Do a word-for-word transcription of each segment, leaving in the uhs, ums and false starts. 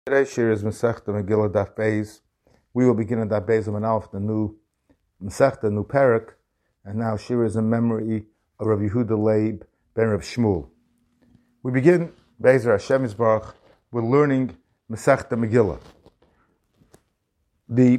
Today's shir is Masechta Megillah Daf Beis. We will begin at Daf Beis of Alf, the new Masechta, new Perek, and now shir is in memory of Rav Yehuda Leib ben Rav Shmuel. We begin Be'ezer Hashem Yisbarach. We're learning Masechta Megillah. The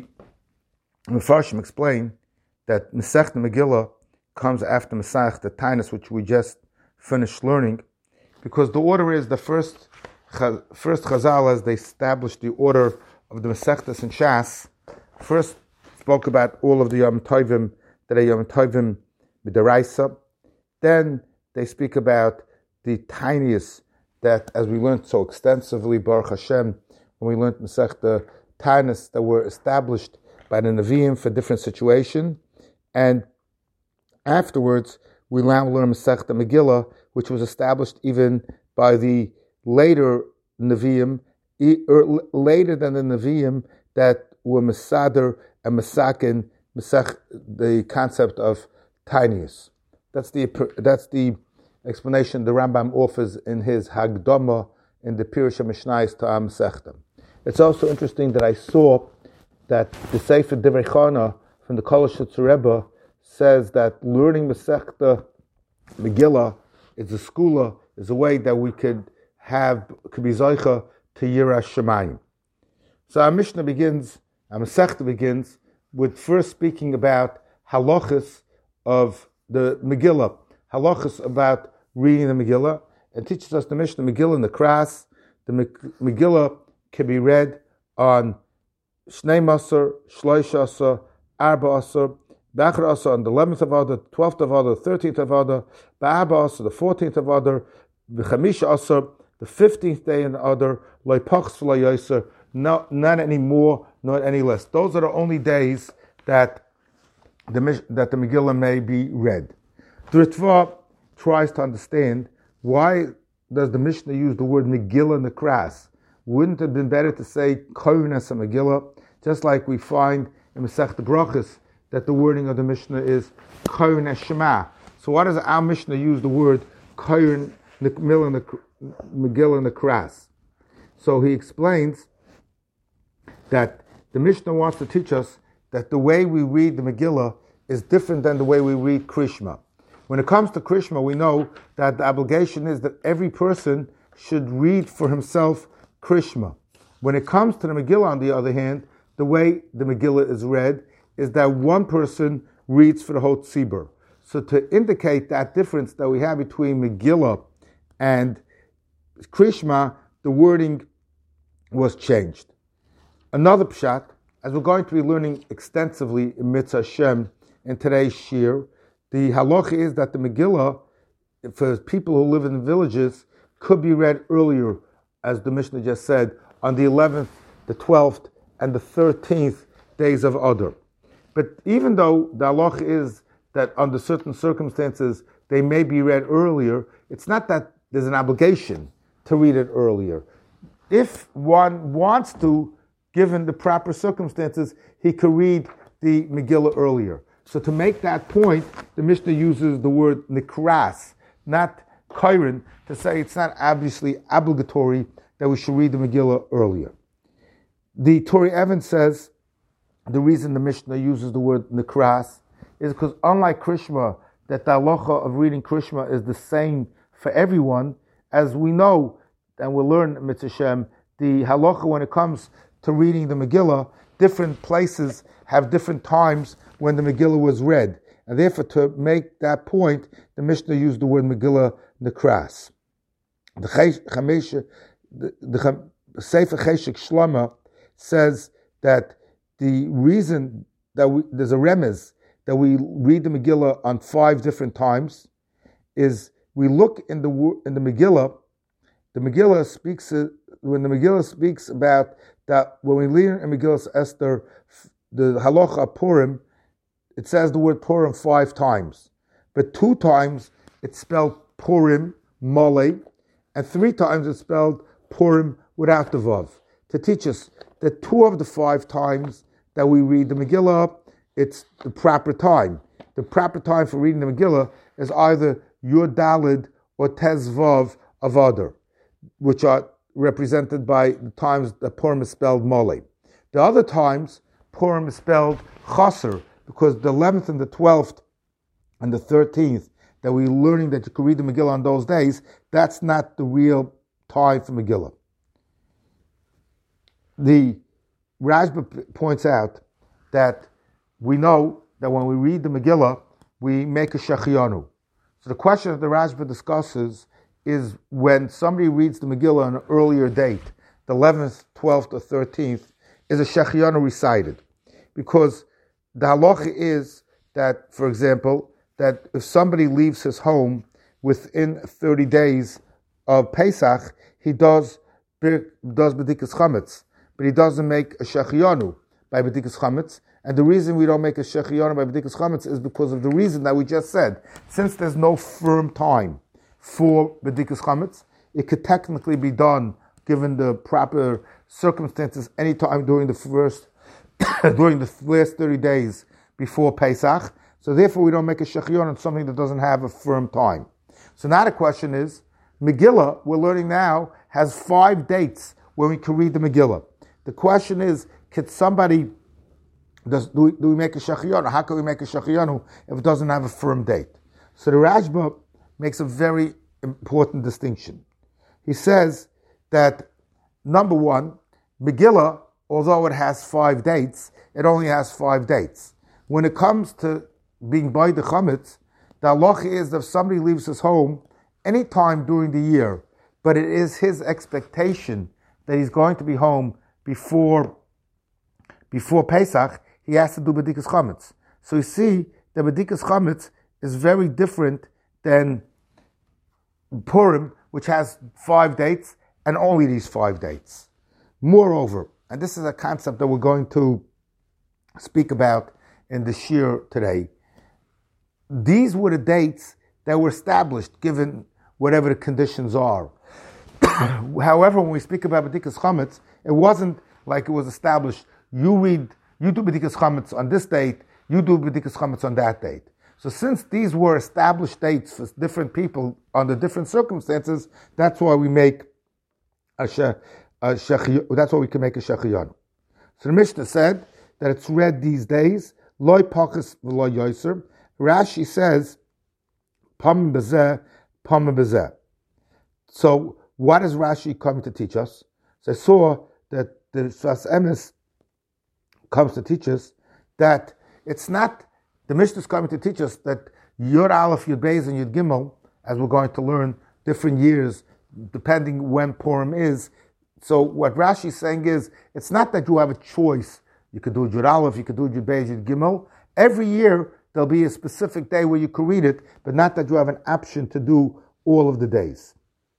Mefarshim explain that Masechta Megillah comes after Masechta Taanis, which we just finished learning, because the order is the first. First, Chazal, as they established the order of the Masechtas and Shas, first spoke about all of the Yom Tovim that are Yom Tovim B'Daraisa. Then they speak about the tiniest that, as we learned so extensively, Baruch Hashem, when we learned Masechta Taanis, that were established by the Nevi'im for different situation. And afterwards, we now learn Masechta Megillah, which was established even by the later Nevi'im, or later than the Nevi'im that were Mesader and Mesakin, Mesach, the concept of tinius. That's the that's the explanation the Rambam offers in his Hagdama in the Pirush HaMishnayos to Masechta. It's also interesting that I saw that the Sefer Divrei Chana from the Kolashitz Rebbe says that learning Masechta Megillah is a skula, is a way that we could have could be zoicha to Yiras Shamayim. So our Mishnah begins, our Masechta begins with first speaking about halachas of the Megillah, halachas about reading the Megillah, and teaches us the Mishnah Megillah in the Kras. The Megillah can be read on Shnei Masar, Shloish Asar, Arba Asar, B'achar Asar on the eleventh of Adar, twelfth of Adar, thirteenth of Adar, Ba'arba Asar, the fourteenth of Adar, B'chamisha Asar, the fifteenth day in the Adar, Lo Pachs V'lo Yoser, not any more, not any less. Those are the only days that the that the Megillah may be read. The Ritva tries to understand why does the Mishnah use the word Megillah in the Kras. Wouldn't it have been better to say Kohenes Megillah, just like we find in Masechta Brachos that the wording of the Mishnah is Kohenes Shema. So why does our Mishnah use the word Kohen Megillah in the Megillah in the Kras? So he explains that the Mishnah wants to teach us that the way we read the Megillah is different than the way we read Krishma. When it comes to Krishma, we know that the obligation is that every person should read for himself Krishma. When it comes to the Megillah, on the other hand, the way the Megillah is read is that one person reads for the whole tzibur. So to indicate that difference that we have between Megillah and Krishma, the wording was changed. Another pshat, as we're going to be learning extensively in Mitzvah Hashem in today's shir, the halacha is that the Megillah, for people who live in villages, could be read earlier, as the Mishnah just said, on the eleventh, the twelfth, and the thirteenth days of Adar. But even though the halacha is that under certain circumstances they may be read earlier, it's not that there's an obligation to read it earlier. If one wants to, given the proper circumstances, he could read the Megillah earlier. So to make that point, the Mishnah uses the word nikras, not kairin, to say it's not obviously obligatory that we should read the Megillah earlier. The Tori Evans says the reason the Mishnah uses the word nikras is because unlike Krishma, that the halacha of reading Krishma is the same for everyone, as we know, and we'll learn Mitzvah Hashem, the halacha when it comes to reading the Megillah, different places have different times when the Megillah was read. And therefore, to make that point, the Mishnah used the word Megillah Nekras. The, Chamesh, the, the, the Sefer Cheshek Shlama says that the reason that we, there's a remez that we read the Megillah on five different times is we look in the in the Megillah. The Megillah speaks when the Megillah speaks about that when we read in Megillah Esther, the halacha Purim, it says the word Purim five times, but two times it's spelled Purim Mole, and three times it's spelled Purim without the vav, to teach us that two of the five times that we read the Megillah, it's the proper time. The proper time for reading the Megillah is either Yud Dalid or Tez Vav of Adar, which are represented by the times that Purim is spelled Mole. The other times, Purim is spelled Chaser, because the eleventh and the twelfth and the thirteenth that we're learning that you can read the Megillah on those days, that's not the real time for Megillah. The Rashba points out that we know that when we read the Megillah, we make a Shechianu. So the question that the Rashba discusses is when somebody reads the Megillah on an earlier date, the eleventh, twelfth, or thirteenth, is a Shechianu recited. Because the halacha is that, for example, that if somebody leaves his home within thirty days of Pesach, he does does B'dikas Chametz, but he doesn't make a Shechianu by B'dikas Chametz. And the reason we don't make a Shechianu by B'dikas Chametz is because of the reason that we just said. Since there's no firm time for B'dikas Chametz, it could technically be done, given the proper circumstances, any time during the first, during the last thirty days before Pesach. So therefore we don't make a Shechianu on something that doesn't have a firm time. So now the question is, Megillah, we're learning now, has five dates when we can read the Megillah. The question is, could somebody, does, do, we, do we make a Shechianu? How can we make a Shechianu if it doesn't have a firm date? So the Rashba makes a very important distinction. He says that, number one, Megillah, although it has five dates, it only has five dates. When it comes to being by the chametz, the halacha is that if somebody leaves his home any time during the year, but it is his expectation that he's going to be home before before Pesach, he has to do b'dikas chametz. So you see, the b'dikas chametz is very different than Purim, which has five dates and only these five dates. Moreover, and this is a concept that we're going to speak about in the shir today, these were the dates that were established given whatever the conditions are. However, when we speak about B'dikas Chametz, it wasn't like it was established, you read, you do B'dikas Chametz on this date, you do B'dikas Chametz on that date. So since these were established dates for different people under different circumstances, that's why we make a she, a shechi, that's why we can make a Shechianu. So the Mishnah said that it's read these days, Loi Pachas V'Loi Yoser. Rashi says, Pam Bezeh, Pam Bezeh. So what is Rashi coming to teach us? So I saw that the Sfas Emes comes to teach us that it's not, the Mishnah is coming to teach us that Yud Aleph, Yud Beis, and Yud Gimel, as we're going to learn different years, depending when Purim is. So what Rashi is saying is, it's not that you have a choice. You could do Yud Aleph, you could do Yud Beis, Yud Gimel. Every year, there'll be a specific day where you can read it, but not that you have an option to do all of the days.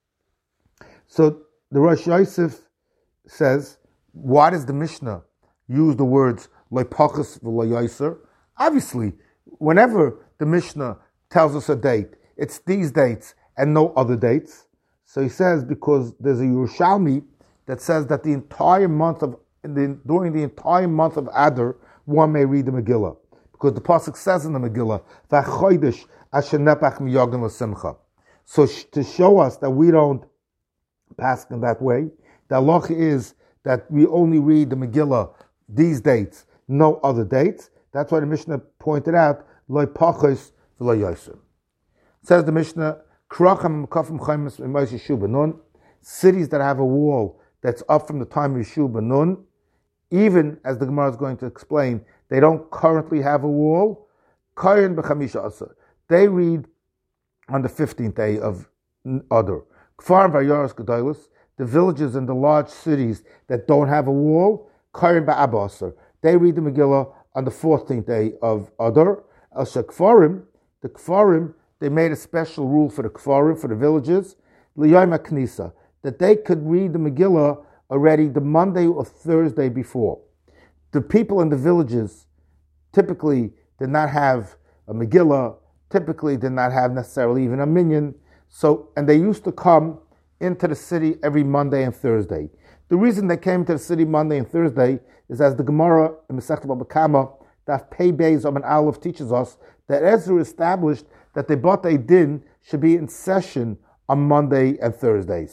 So the Rosh Yosef says, why does the Mishnah use the words Leipachas v'Leyoser? Obviously, whenever the Mishnah tells us a date, it's these dates and no other dates. So he says, because there's a Yerushalmi that says that the entire month of, the, during the entire month of Adar, one may read the Megillah. Because the pasuk says in the Megillah, "V'chodesh asher nepach miyogdim l'simcha." So sh- to show us that we don't pass in that way, the halacha is that we only read the Megillah these dates, no other dates. That's why the Mishnah pointed out, "Lo pachos v'lo yoser." Says the Mishnah, "Kracham mekafim chaymes v'moshe Yeshu Nun." Cities that have a wall that's up from the time of Yeshu Nun, even as the Gemara is going to explain, they don't currently have a wall. Kayin b'chamisha asar. They read on the fifteenth day of Adar. Kfar v'yaros gedolos. The villages and the large cities that don't have a wall. Kayin b'abba asar. They read the Megillah on the fourteenth day of Adar. El shekfarim. The kfarim, they made a special rule for the kfarim, for the villages. L'yom ha'knisa, that they could read the Megillah already the Monday or Thursday before. The people in the villages typically did not have a Megillah, typically did not have necessarily even a minyan, so, and they used to come into the city every Monday and Thursday. The reason they came to the city Monday and Thursday is, as the Gemara in Masechet Baba Kama, Daf Pei Beis Amud Aleph teaches us, that Ezra established that the Batei Din should be in session on Monday and Thursdays.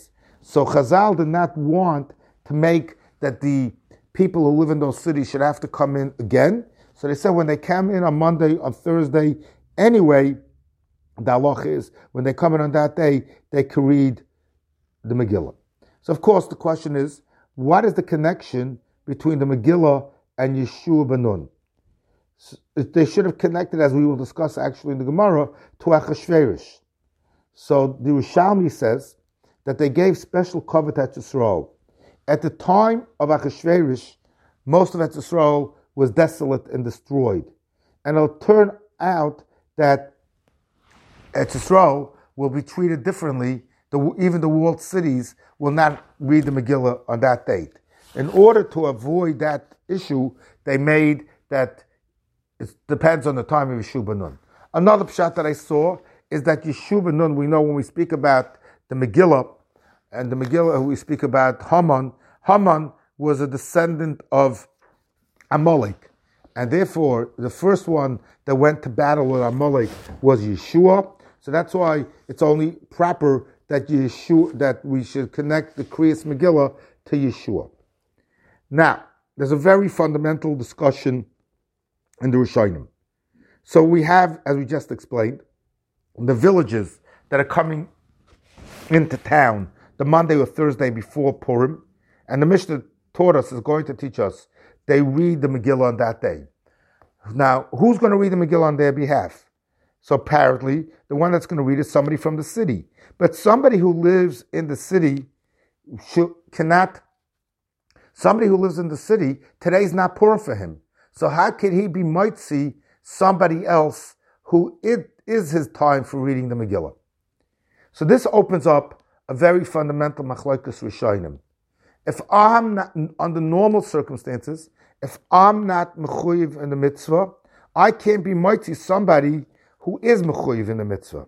So Chazal did not want to make that the people who live in those cities should have to come in again. So they said when they come in on Monday, on Thursday, anyway, the halach is when they come in on that day, they can read the Megillah. So of course the question is, what is the connection between the Megillah and Yeshua ben Nun? So they should have connected, as we will discuss actually in the Gemara, to Achashverosh. So the Rishalmi says that they gave special covet at Yisrael. At the time of Achashverosh, most of Eretz Yisrael was desolate and destroyed. And it'll turn out that Eretz Yisrael will be treated differently. The, even the walled cities will not read the Megillah on that date. In order to avoid that issue, they made that it depends on the time of Yeshua ben Nun. Another pshat that I saw is that Yeshua ben Nun, we know when we speak about the Megillah, and the Megillah we speak about Haman, Haman was a descendant of Amalek. And therefore, the first one that went to battle with Amalek was Yeshua. So that's why it's only proper that Yeshua, that we should connect the Kriyas Megillah to Yeshua. Now, there's a very fundamental discussion in the Rishonim. So we have, as we just explained, the villages that are coming into town the Monday or Thursday before Purim, and the Mishnah taught us, is going to teach us, they read the Megillah on that day. Now, who's going to read the Megillah on their behalf? So apparently, the one that's going to read is somebody from the city. But somebody who lives in the city should, cannot, somebody who lives in the city, today's not Purim for him. So how could he be mitzi somebody else who it is his time for reading the Megillah? So this opens up a very fundamental machlokes rishonim. If I'm not, under normal circumstances, if I'm not mechuyev in the mitzvah, I can't be mitzi somebody who is mechuyev in the mitzvah.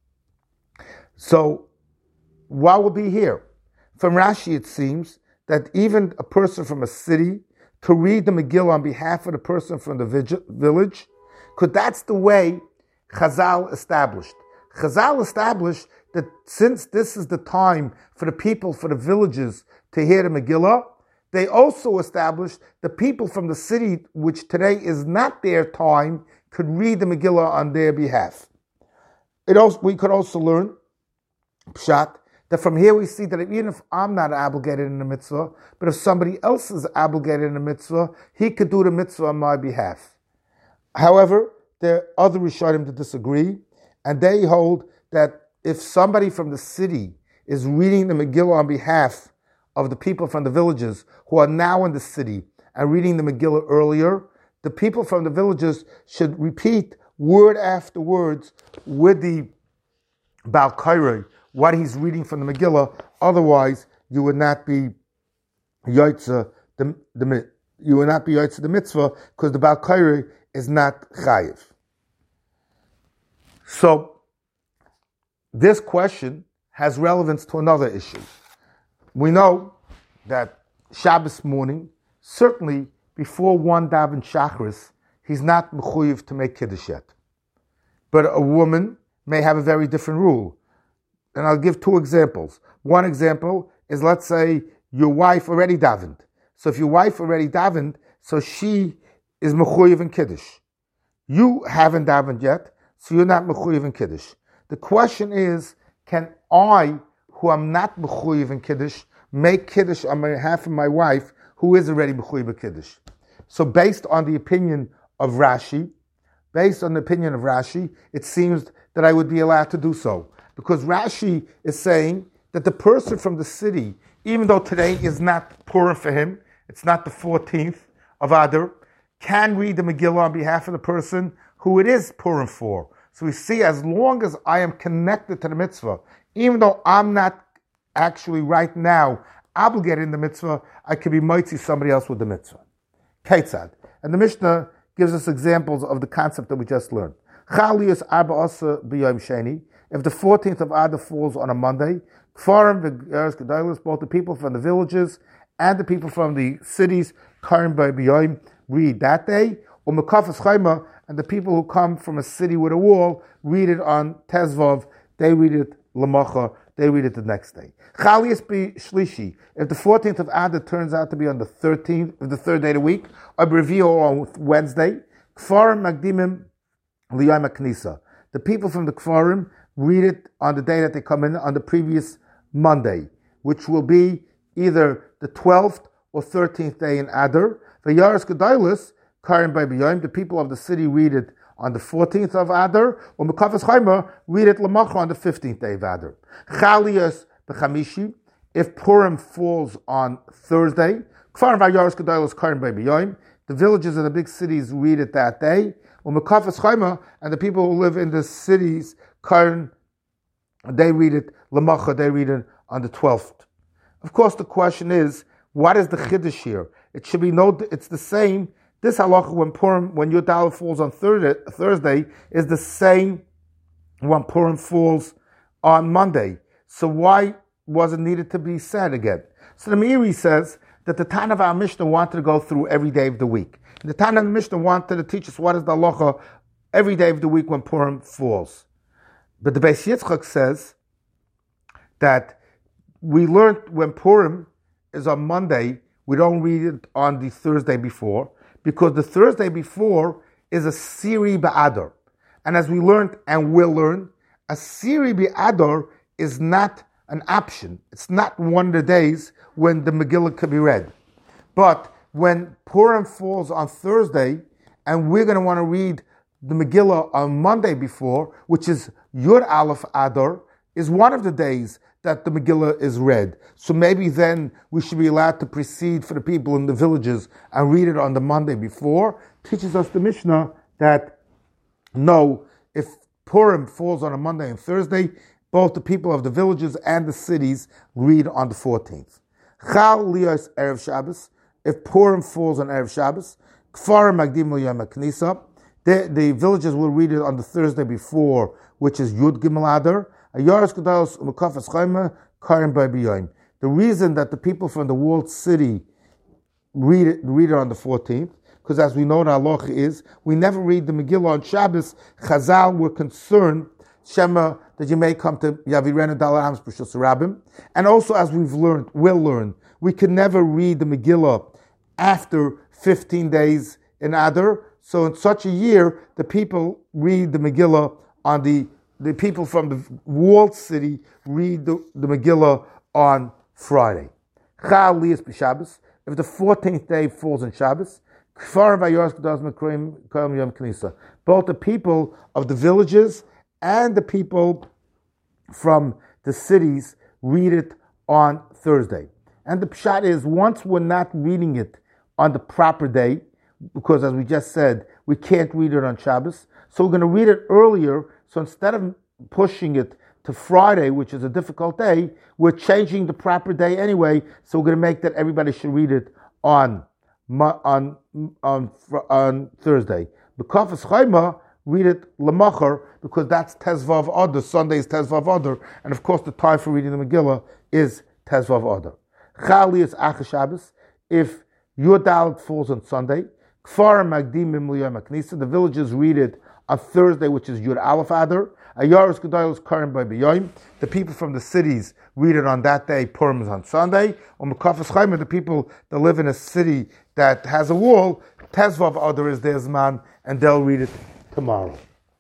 So what will be here? From Rashi it seems that even a person from a city to read the Megillah on behalf of the person from the village, because that's the way Chazal established. Chazal established that since this is the time for the people, for the villages to hear the Megillah, they also established the people from the city, which today is not their time, could read the Megillah on their behalf. It also, we could also learn, pshat, that from here we see that even if I'm not obligated in the mitzvah, but if somebody else is obligated in the mitzvah, he could do the mitzvah on my behalf. However, there are other Rishonim that disagree, and they hold that if somebody from the city is reading the Megillah on behalf of the people from the villages who are now in the city and reading the Megillah earlier, the people from the villages should repeat word after words with the Baal Kairei what he's reading from the Megillah. Otherwise, you would not be Yotze the, the you would not be Yotze the mitzvah because the Baal Kairei is not chayiv. So this question has relevance to another issue. We know that Shabbos morning, certainly before one daven Shachris, he's not mechuyev to make Kiddush yet. But a woman may have a very different rule. And I'll give two examples. One example is, let's say your wife already davened. So if your wife already davened, so she is mechuyev in Kiddush. You haven't davened yet, so you're not mechuyev in Kiddush. The question is, can I, who am not mechuyev in Kiddush, make Kiddush on behalf of my wife, who is already mechuyev in Kiddush? So based on the opinion of Rashi, based on the opinion of Rashi, it seems that I would be allowed to do so. Because Rashi is saying that the person from the city, even though today is not Purim for him, it's not the fourteenth of Adar, can read the Megillah on behalf of the person who it is Purim for. So we see, as long as I am connected to the mitzvah, even though I'm not actually right now obligated in the mitzvah, I could be mitzi somebody else with the mitzvah. Keitzad. And the Mishnah gives us examples of the concept that we just learned. Chalius arba asa b'yom sheni. If the fourteenth of Adar falls on a Monday, Kfarim v'geras gedolos, both the people from the villages and the people from the cities, karim b'yom, read that day. Or mekafas chayma, and the people who come from a city with a wall read it on Tezvav. They read it lamacha they read it the next day. Chalias Shlishi, if the fourteenth of Adar turns out to be on the thirteenth, of the third day of the week, or Revi'ah on Wednesday, Kfarim Magdimim Liyom HaKnisa. The people from the Kfarim read it on the day that they come in, on the previous Monday, which will be either the twelfth or thirteenth day in Adar. The Yaris Gedailis, Karim by B'Yom, the people of the city read it on the fourteenth of Adar, or Mekafas Chaimer read it Lamacha on the fifteenth day of Adar. Chalias B'Chamishi, if Purim falls on Thursday, Kfarim Yaris Gedailis, Karim by B'Yom, the villages and the big cities read it that day, or Mekafas Chaimer, and the people who live in the cities, Karim, they read it Lamacha, they read it on the twelfth. Of course, the question is, what is the chiddush here? It should be no. It's the same. This halacha when Purim, when Yud Aleph falls on Thursday, Thursday, is the same when Purim falls on Monday. So why was it needed to be said again? So the Meiri says that the Tana of our Mishnah wanted to go through every day of the week. The Tana of the Mishnah wanted to teach us what is the halacha every day of the week when Purim falls. But the Beis Yitzchak says that we learned when Purim is on Monday, we don't read it on the Thursday before, because the Thursday before is a Siri Ba'adar. And as we learned and will learn, a Siri Ba'adar is not an option. It's not one of the days when the Megillah could be read. But when Purim falls on Thursday, and we're going to want to read the Megillah on Monday before, which is Yud Aleph Adar, is one of the days that the Megillah is read. So maybe then we should be allowed to proceed for the people in the villages and read it on the Monday before. Teaches us the Mishnah that no, if Purim falls on a Monday and Thursday, both the people of the villages and the cities read on the fourteenth. Chal Lios Erev Shabbos, if Purim falls on Erev Shabbos, Kfarim Magdim L'Yom HaKnisa, the, the villages will read it on the Thursday before, which is Yud Gimel Adar. The reason that the people from the walled city read it, read it on the fourteenth, because as we know the halacha is, we never read the Megillah on Shabbos. Chazal were concerned, Shema, that you may come to Yavirenu Dalarams B'Shus Rabbim. And also, as we've learned, will learn, we can never read the Megillah after fifteen days in Adar. So in such a year, the people read the Megillah on the The people from the walled city read the, the Megillah on Friday. Chal Lias B'Shabbos, if the fourteenth day falls on Shabbos, Kfar Vayos Kedas Mekrim Kol Yom Knisa. Both the people of the villages and the people from the cities read it on Thursday. And the pshat is, once we're not reading it on the proper day, because as we just said, we can't read it on Shabbos, so we're going to read it earlier. So instead of pushing it to Friday, which is a difficult day, we're changing the proper day anyway. So we're going to make that everybody should read it on on on on Thursday. B'Kafas Chayma, read it Lamachar, because that's Tezvav Adar. Sunday is Tezvav Adar, and of course the time for reading the Megillah is Tezvav Adar. Chali is Achas Shabbos. If Yud Dalet falls on Sunday, Kfar Magdimim L'Yom HaKnisa, the villages read it on Thursday, which is Yud Aleph Adar. Ayaris Gedailos Karim by B'Yom. The people from the cities read it on that day. Purim is on Sunday. Or Mekafas Chaimer, the people that live in a city that has a wall, Tezvav Adar is their Zman, and they'll read it tomorrow.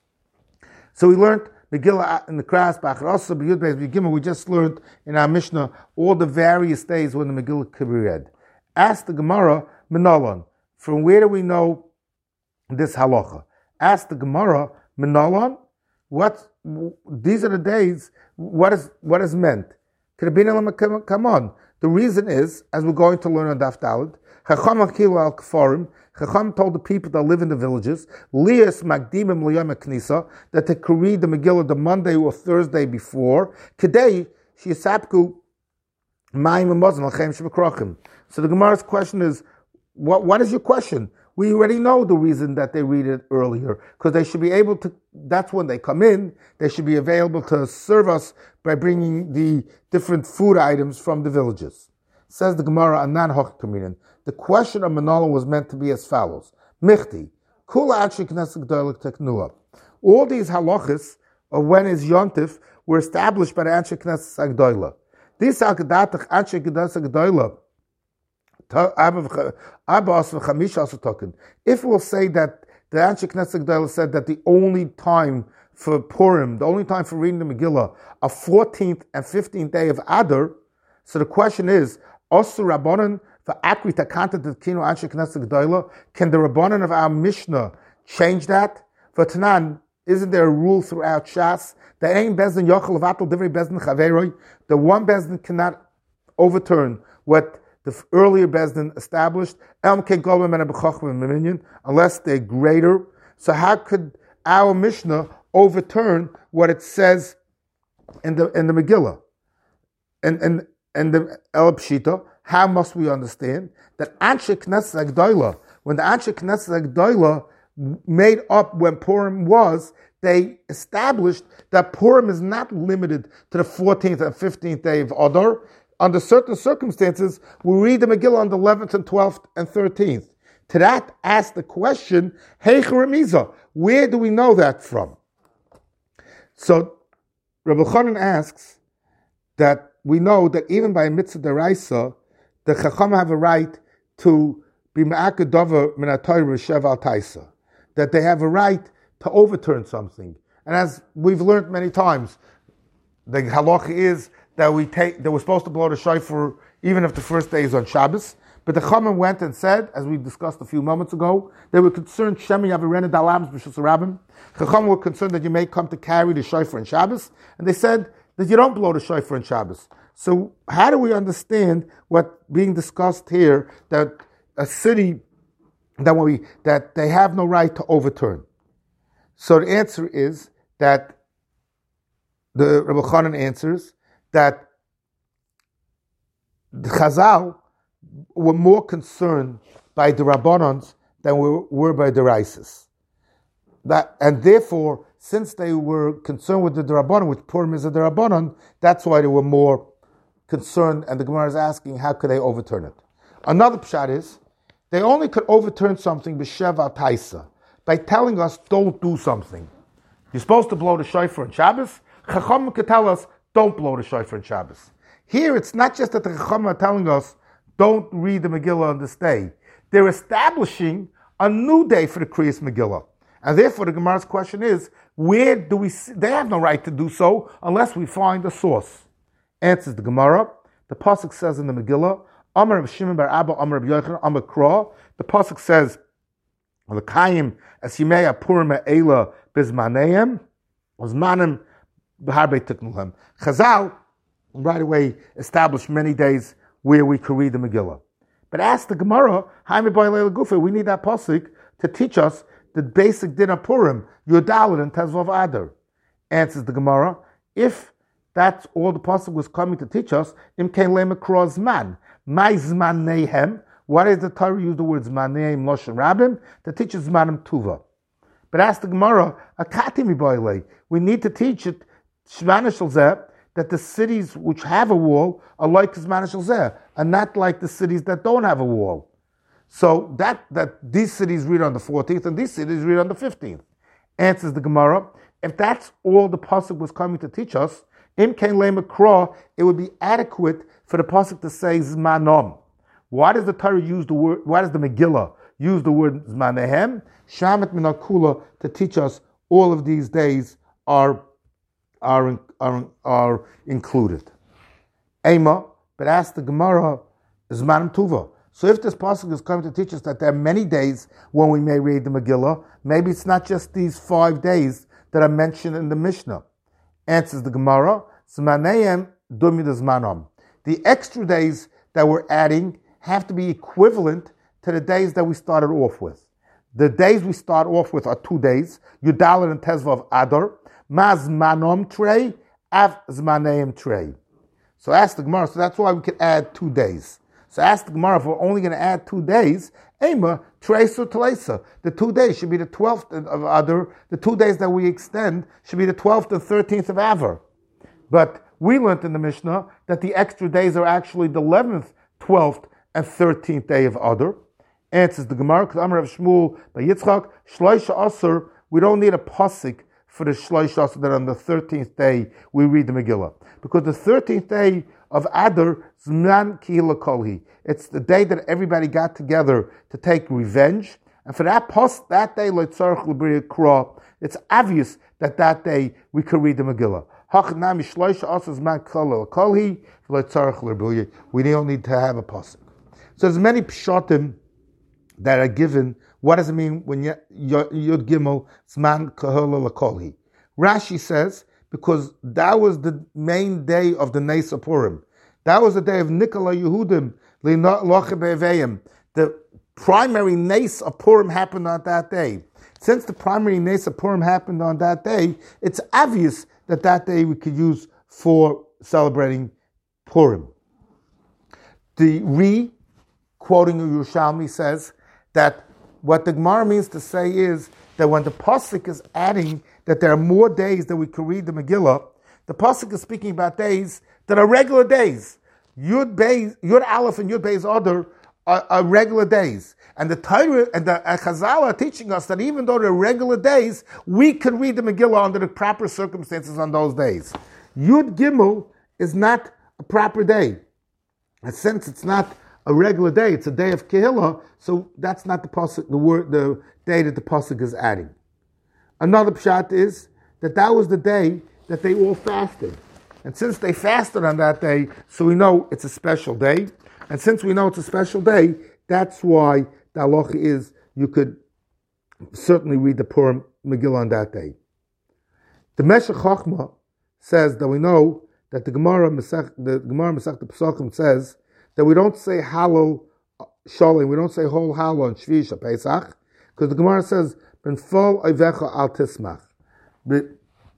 So we learned Megillah in the Kras, Bachar Asa, B'Yud Beis B'Gimel. We just learned in our Mishnah all the various days when the Megillah could be read. Ask the Gemara, Menalon, from where do we know this halacha? Ask the Gemara, Menalon, what, these are the days, what is what is meant? Come on. The reason is, as we're going to learn on Daf Daled, Chacham Akilu al Kfarim, Chacham told the people that live in the villages, Lias Magdimim L'Yom HaKnisa, that they could read the Megillah the Monday or Thursday before, Kedei, Shiasapku, Mayim Amazon, L'Chem Shemekrochim. So the Gemara's question is, what what is your question? We already know the reason that they read it earlier, because they should be able to, that's when they come in, they should be available to serve us by bringing the different food items from the villages. Says the Gemara, Anan Hoch Kaminin. The question of Manolah was meant to be as follows. Michti, Kula Akshi Knesset G'daylik Teknua. All these halachas of when is Yontif, were established by the Anshe Knesset Agdoila. This Al-Kedatach Anshe Knesset Agdoila, if we'll say that the Anshe Knesset Agdoila said that the only time for Purim, the only time for reading the Megillah, a fourteenth and fifteenth day of Adar, so the question is, Osur Rabbanan for Akri Takanta Kino Anshe Knesset Agdoila, can the Rabbanan of our Mishnah change that? For Tanan, isn't there a rule throughout Shas that ain't Bezdin Yochel Vatal Divrei Bezdin Chaveroi? The one Bezdin cannot overturn what the earlier Bezdin established, unless they're greater. So how could our Mishnah overturn what it says in the in the Megillah? And and and the El Pshita, how must we understand that Anshe Knesset Agdoila, when the Anshe Knesset Agdoila made up when Purim was, they established that Purim is not limited to the fourteenth and fifteenth day of Adar. Under certain circumstances, we read the Megillah on the eleventh and twelfth and thirteenth. To that, ask the question, Heicher Remiza, where do we know that from? So, Rabbi Chanan asks that we know that even by a mitzvah deraisa, the Chacham have a right to be ma'akad davar min ha-Torah v'shev al taisa, that they have a right to overturn something. And as we've learned many times, the halacha is that we take that we're supposed to blow the shofar even if the first day is on Shabbos. But the Chachamim went and said, as we discussed a few moments ago, they were concerned Shemi Yavirena Dalams B'Shus Rabbim. Chachamim were concerned that you may come to carry the shofar in Shabbos, and they said that you don't blow the shofar in Shabbos. So how do we understand what being discussed here, that a city that when we that they have no right to overturn? So the answer is that the Rabbi Chanan answers that the Chazal were more concerned by the Rabbanans than we were by the Raisis. That, and therefore, since they were concerned with the Rabbanan, which Purim is a Rabbanan, that's why they were more concerned, and the Gemara is asking, how could they overturn it? Another pshat is, they only could overturn something b'shev al taisa, by telling us, don't do something. You're supposed to blow the shofar on Shabbos. Chacham could tell us, don't blow the shofar on Shabbos. Here, it's not just that the Chacham are telling us, don't read the Megillah on this day. They're establishing a new day for the Kriyas Megillah. And therefore, the Gemara's question is, where do we see? They have no right to do so unless we find a source. Answers the Gemara. The Pasuk says in the Megillah, Amar Rav Shimon bar Abba, Amar Rav Yochanan, Amar Kra. The Pasuk says, L'kayim es yimei Purim eila bizmaneim, zmanim b'harbei tiknuhem. Chazal right away established many days where we could read the Megillah. But ask the Gemara, we need that pasuk to teach us the basic din of Purim, Yudalad and Tezvav Adar. Answers the Gemara, if that's all the pasuk was coming to teach us, Im kein lemakro zman, my zman nehem. Why does the Torah use the word zman nehem loshen rabbim to teach us zmanim tuva? But ask the Gemara, akatimi boile. We need to teach it shvana shalzeh, that the cities which have a wall are like Zman Shalzeh, and not like the cities that don't have a wall. So that, that these cities read on the fourteenth and these cities read on the fifteenth. Answers the Gemara, if that's all the pasuk was coming to teach us, Im Kein Le Makra, it would be adequate for the pasuk to say Zmanom. Why does the Torah use the word, why does the Megillah use the word Zmanehem? Shamet Minakula, to teach us all of these days are Are, are, are included. Ema, but ask the Gemara, Zmanim Tuva. So if this pasuk is coming to teach us that there are many days when we may read the Megillah, maybe it's not just these five days that are mentioned in the Mishnah. Answers the Gemara, Zmanayim Dumid Zmanom. The extra days that we're adding have to be equivalent to the days that we started off with. The days we start off with are two days, Yudalit and Tezvav Adar, Maz manom trey, av zmaneim trey. So ask the Gemara, so that's why we could add two days. So ask the Gemara, if we're only going to add two days, Ema, Tresa Talesa. The two days should be the twelfth of Adar, the two days that we extend should be the twelfth and thirteenth of Avar. But we learned in the Mishnah that the extra days are actually the eleventh, twelfth, and thirteenth day of Adar. Answers the Gemara, because Amar of Shmuel by Yitzchak, Shloisha Asur, we don't need a pasuk for the Shlosh also that on the thirteenth day we read the Megillah? Because the thirteenth day of Adar, Zman Kihila Kolhi. It's the day that everybody got together to take revenge. And for that post, that day, it's obvious that that day we could read the Megillah. We don't need to have a pasuk. So there's many pshatim that are given. What does it mean when Yud Gimel Zman Kahol Lakolhi? Rashi says because that was the main day of the Nes of Purim. That was the day of Nikola Yehudim Lochebeveyim. The primary Nes of Purim happened on that day. Since the primary Nes of Purim happened on that day, it's obvious that that day we could use for celebrating Purim. The Re, quoting Yerushalmi, says that what the Gemara means to say is that when the Pasuk is adding that there are more days that we could read the Megillah, the Pasuk is speaking about days that are regular days. Yud Beis, Yud Aleph and Yud Beis Adar are, are regular days. And the Torah and the Chazal are teaching us that even though they're regular days, we can read the Megillah under the proper circumstances on those days. Yud Gimel is not a proper day. And since it's not a regular day, it's a day of Kehillah, so that's not the pasuk, the word, the day that the pasuk is adding. Another pshat is that that was the day that they all fasted. And since they fasted on that day, so we know it's a special day. And since we know it's a special day, that's why the halacha is you could certainly read the Purim Megillah on that day. The Meshech Chochmah says that we know that the Gemara Masech, the Gemara Masech the Pesachim says that we don't say Halal Shalom, we don't say whole Halal on Shvi Pesach, because the Gemara says Ben Fol Oivecha Al Tismach. But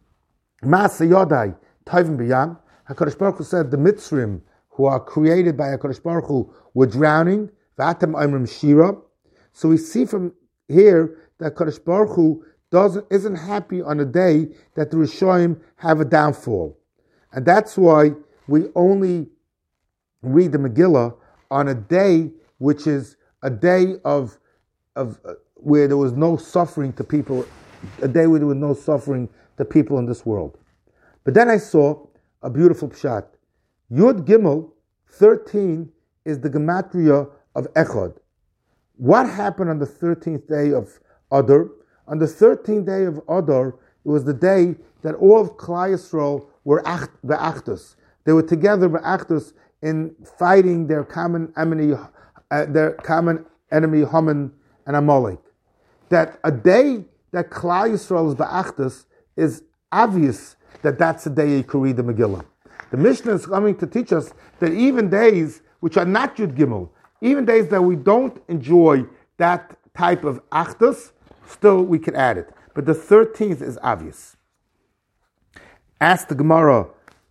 Ma'aseh Yodai Tovim B'Yam, HaKadosh Baruch Hu said the Mitzrim who are created by HaKadosh Baruch Hu were drowning. V'atem Oimrim Shira. So we see from here that HaKadosh Baruch Hu doesn't isn't happy on a day that the Rishonim have a downfall, and that's why we only read the Megillah on a day which is a day of of uh, where there was no suffering to people, a day where there was no suffering to people in this world. But then I saw a beautiful pshat. Yud Gimel thirteen is the gematria of Echad. What happened on the thirteenth day of Adar? On the thirteenth day of Adar, it was the day that all of Klal Yisrael were be'achdus. They were together be'achdus in fighting their common enemy, uh, their common enemy Haman and Amalek. That a day that Klal Yisrael is be'achdus is obvious that that's the day you could read the Megillah. The Mishnah is coming to teach us that even days which are not Yud Gimel, even days that we don't enjoy that type of achdus, still we can add it. But the thirteenth is obvious. Ask the Gemara.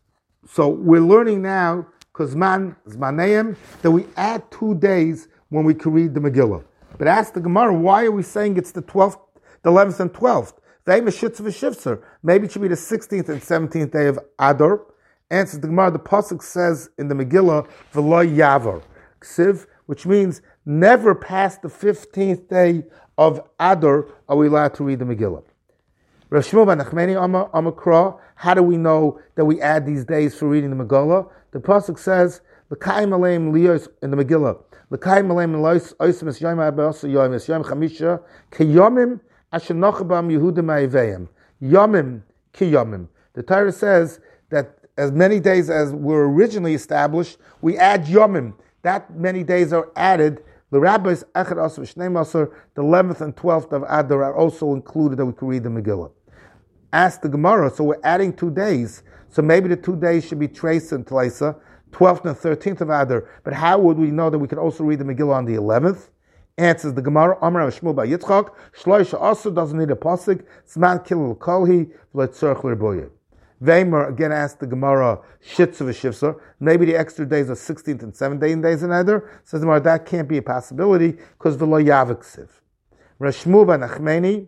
So we're learning now, because Zman, Zmaneim, that we add two days when we can read the Megillah. But ask the Gemara, why are we saying it's the twelfth, the eleventh and twelfth? Maybe it should be the sixteenth and seventeenth day of Adar. Answers the Gemara, the Pasuk says in the Megillah, V'lo Yavar, Ksiv, which means never past the fifteenth day of Adar are we allowed to read the Megillah. Rav Shmuel ben Nachmani Amakra, how do we know that we add these days for reading the Megillah? The Pasuk says, L'kayim aleim liyos in the Megillah, L'kayim aleim liyos oisim es yom ha'abasa yom es yom chamisha kiyomim asher nochabam Yehudim ha'ivayim. Yomim kiyomim. The Torah says that as many days as were originally established, we add yomim. That many days are added. The rabbis, Echad Asar V'Shnei Masar, the eleventh and twelfth of Adar are also included that we can read the Megillah. Ask the Gemara, so we're adding two days, so maybe the two days should be traced in Tleisa, twelfth and thirteenth of Adar, but how would we know that we could also read the Megillah on the eleventh? Answers the Gemara, Amar Rav Shmuel bar Yitzchak, Shloisha also doesn't need a pasuk, Zman Kilul Kolhi, V'Letzorch L'Riboyeh. Vaymer again asked the Gemara, Shitzu v'Shivser, maybe the extra days are sixteenth and seventeenth days in Adar. Says the Gemara, that can't be a possibility because the lo yavik siv. Rav Shmuel ben Nachmani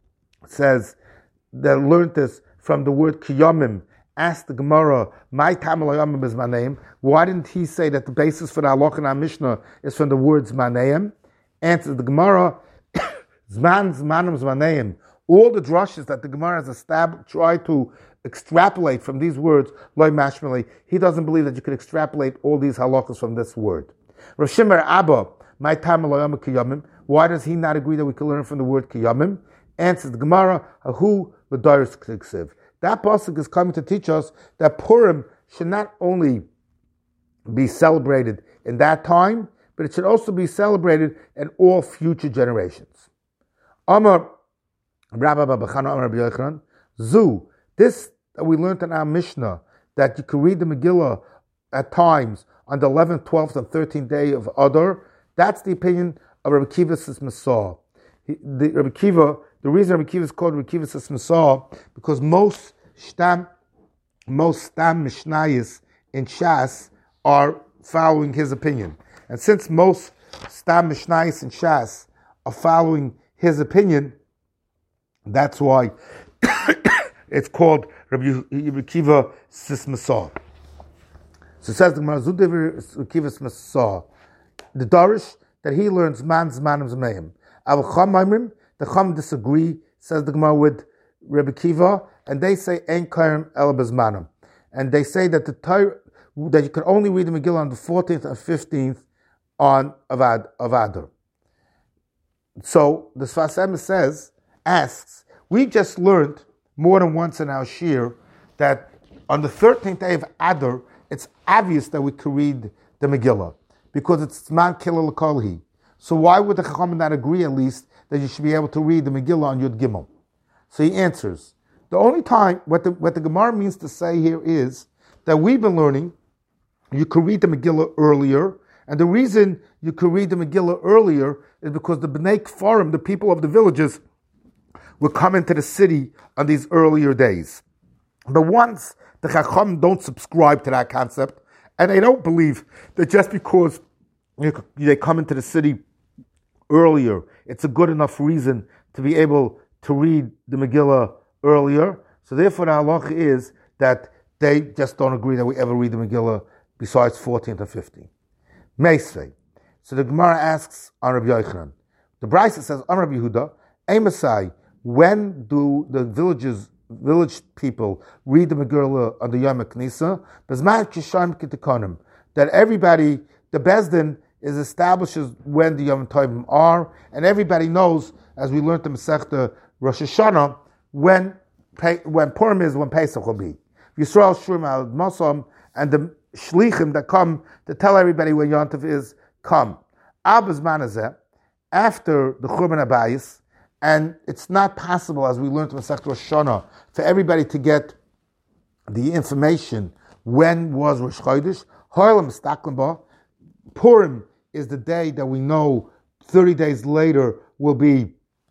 says that learned this from the word kiyomim. Asked the Gemara, my tam lo yomim is my name. Why didn't he say that the basis for the halach in our Mishnah is from the words maneim? Answers the Gemara, zman zmanim zmaneim. All the drushes that the Gemara has established, tried to extrapolate from these words, loy mashmeli, he doesn't believe that you could extrapolate all these halachas from this word. Rav Shimon Abba, my time kiyamim. Why does he not agree that we can learn from the word kiyamim? Answers the Gemara, Ahu l'doros ksiv. That pasuk is coming to teach us that Purim should not only be celebrated in that time, but it should also be celebrated in all future generations. Amar Rabba Babachana Amar Rabbi Yochanan, Zu, this that we learned in our Mishnah, that you can read the Megillah at times on the eleventh, twelfth, and thirteenth day of Adar, that's the opinion of Rabbi Kiva Sismasah. The Rabbi Kiva, the reason Rabbi Kiva is called Rabbi Kiva Sismasah, because most stam, most stam mishnayos in Shas are following his opinion. And since most stam mishnayos in Shas are following his opinion, that's why it's called Rabbi, Rabbi Kiva Sismasah. So it says the Gemara, Rabbi Kiva Sismasah, the Darish that he learns man zmanim zmeim. Avol Chum Maimrim, the Chum disagree, says the Gemara, with Rabbi Kiva, and they say ein kaim ela bezmanim, and they say that the Torah, that you can only read the Megillah on the fourteenth and fifteenth on Avad of Adar. So the Sfas Emes says, asks, we just learned more than once in our shir that on the thirteenth day of Adar, it's obvious that we could read the Megillah, because it's Zman Kilel Kolhi. So why would the Chacham not agree at least that you should be able to read the Megillah on Yud Gimel? So he answers, the only time, what the, what the Gemara means to say here is that we've been learning you could read the Megillah earlier, and the reason you could read the Megillah earlier is because the Bnei Kfarim, the people of the villages, would come into the city on these earlier days. But once the Chacham don't subscribe to that concept, and they don't believe that just because they come into the city earlier, it's a good enough reason to be able to read the Megillah earlier. So therefore the halacha is that they just don't agree that we ever read the Megillah besides fourteenth or fifteenth. Meisvei. So the Gemara asks on Rabbi Yochanan. The Brisa says on Rabbi Yehuda, Emasai, when do the villages, village people read the Megillah on the Yom HaKnisa? Bezman Kisham Kitikonim. That everybody, the Bezdin, is establishes when the Yom Tovim are, and everybody knows, as we learned the Masechta Rosh Hashanah, when when Purim is, when Pesach will be. Yisrael Shurim al Mosam, and the Shlichim that come to tell everybody when Yom Tov is, come. Abaz Manazeh, after the Churban Abayis, and it's not possible, as we learned in Masechta Rosh Hashanah, for everybody to get the information when was Rosh Chodesh. Ho'elam Staklim Ba, Purim is the day that we know thirty days later will be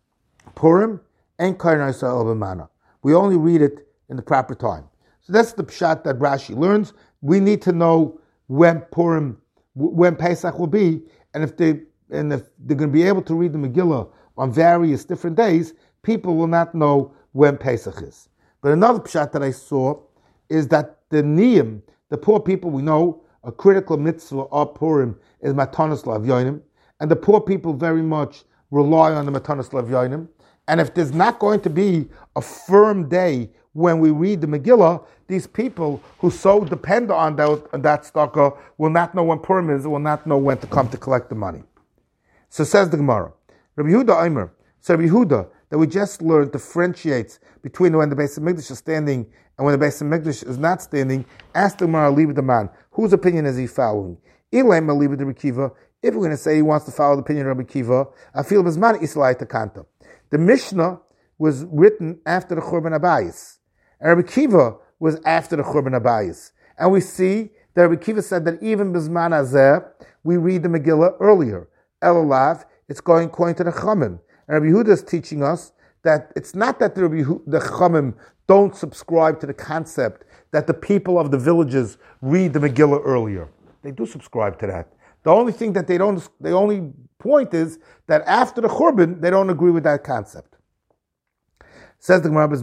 Purim, and Karnai Sa'el B'mana. We only read it in the proper time. So that's the pshat that Rashi learns. We need to know when Purim, when Pesach will be, and if they and if they're going to be able to read the Megillah on various different days, people will not know when Pesach is. But another pshat that I saw is that the niyim, the poor people, we know a critical mitzvah of Purim is Matanos L'Avyonim, and the poor people very much rely on the Matanos L'Avyonim. And if there's not going to be a firm day when we read the Megillah, these people who so depend on that, on that tzedakah will not know when Purim is, will not know when to come to collect the money. So says the Gemara, Rabbi Yehuda Omer, so Rabbi Yehuda, that we just learned, differentiates between when the Beis HaMikdash is standing and when the Beis HaMikdash is not standing. Ask the Gemara, leave the man. Whose opinion is he following? Ilaim leave the Rabbi Kiva. If we're going to say he wants to follow the opinion of Rabbi Kiva, I feel Bizman Islay Takanta. The Mishnah was written after the Churban Abayis, and Rabbi Kiva was after the Churban Abayis. And we see that Rabbi Kiva said that even Bizman Azeh, we read the Megillah earlier. Elalav, it's going according to the Chamim. And Rabbi Yehuda is teaching us that it's not that the, Rabbi, the Chamim don't subscribe to the concept that the people of the villages read the Megillah earlier. They do subscribe to that. The only thing that they don't, the only point is that after the Churban, they don't agree with that concept. Says the Gemara,